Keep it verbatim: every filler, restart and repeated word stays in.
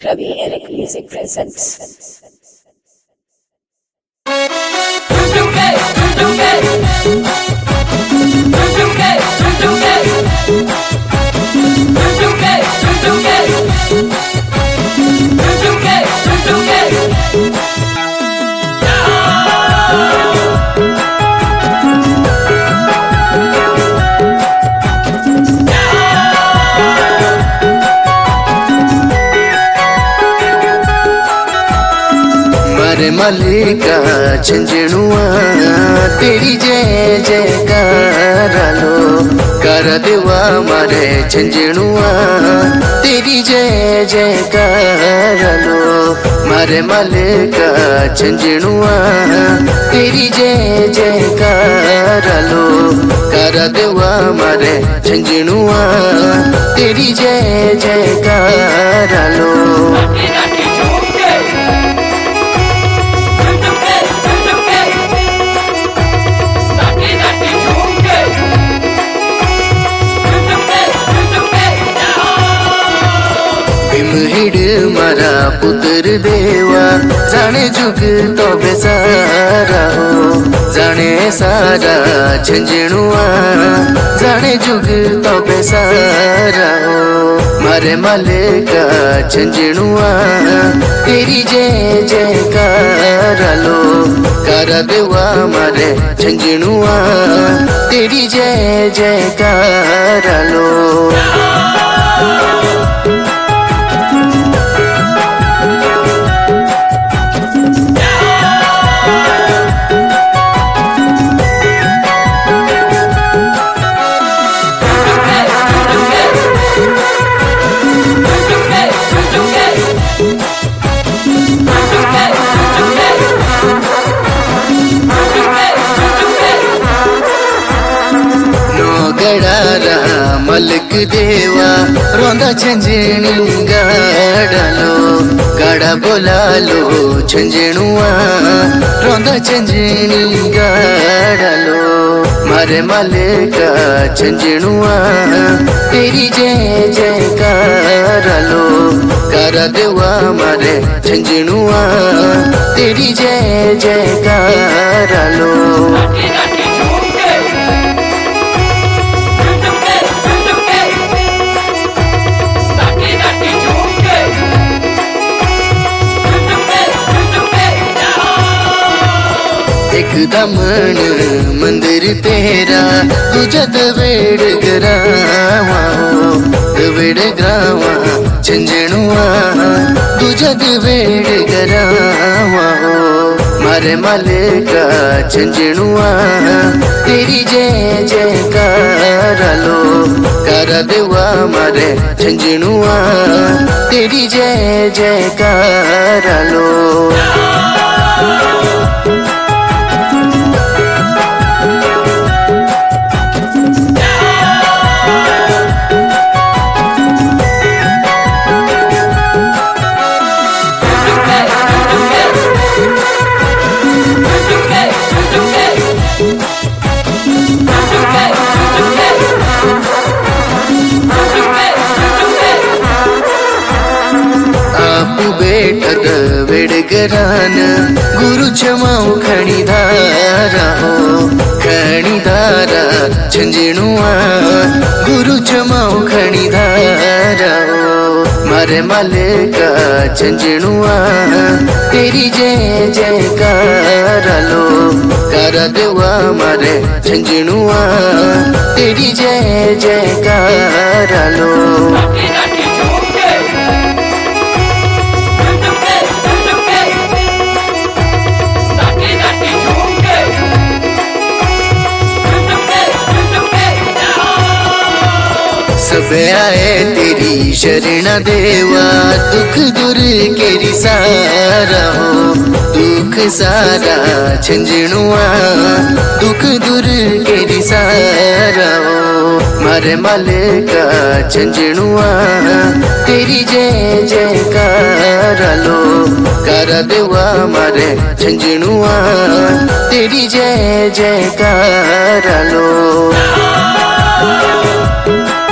Ravi Eric Music presents. मारे मलिका झंझणुआ तेरी जय जयकार लो कर देवा मारे झंझणुआ तेरी जय जयकार लो मारे मलिका झंझणुआ तेरी जय जयकार लो कर देवा मारे झंझणुआ तेरी जय जयकार लो। भीमहिड मारा पुत्र देवा जाने जुग तो बेसारा हो जाने सारा झंझणुआ जाने जुग तो बेसारा हो मारे मलिका झंझणुआ तेरी जय जयकार लो कर देवा मारे झंझणुआ तेरी जय जयकार लो। गड़ारा मलिक देवा रोंदा झंझणी गाड़ालो गाड़ा बोला लो झंझणुआ रोंदा झंझणी गाड़ालो मारे मलिका झंझणुआ तेरी जय जयकार लो कर देवा मारे झंझणुआ तेरी जय जयकार लो। एक दमन मंदिर तेरा तुझा दवेड़ ग्रावा दवेड़ ग्रावा झंझणुआ तुझा दवेड़ ग्रावा मारे मलिका झंझणुआ तेरी जय जयकार लो कर देवा मारे झंझणुआ तेरी जय जयकार लो। बेटद वेड़गरान गुरु जमाऊ खणीधारा हो खणीधारा झंझणुआ गुरु जमाऊ खणीधारा हो मारे मलिका झंझणुआ तेरी जय जयकार लो कर देवा मारे झंझणुआ तेरी जय जयकार लो। सब आए तेरी शरण देवा दुख दूर केरी सारा हो दुख सारा झंझणुआ दुख दूर केरी सारा हो मारे मलिका झंझणुआ तेरी जय जयकार लो कर देवा मारे झंझणुआ तेरी जय जयकार लो।